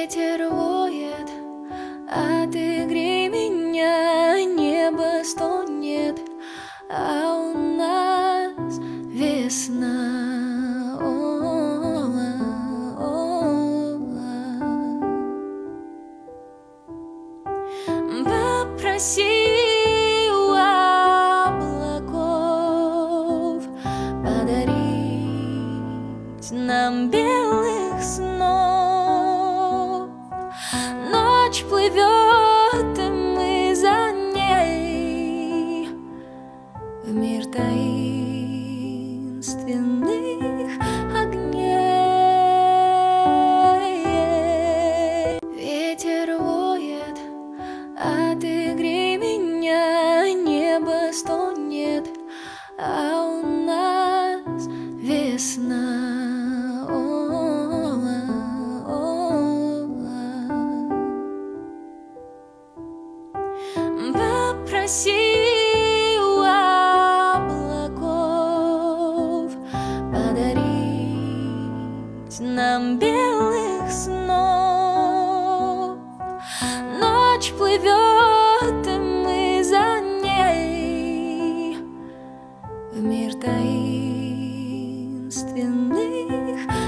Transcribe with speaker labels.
Speaker 1: Ветер воет, отогрей меня, небо стонет, а у нас весна. Попроси у облаков подарить нам белых снов. Ночь плывет, и мы за ней в мир таинственных огней. Ветер воет, отогрей меня, небо стонет, а у нас весна. Попроси у облаков подарить нам белых снов. Ночь плывет, и мы за ней в мир таинственных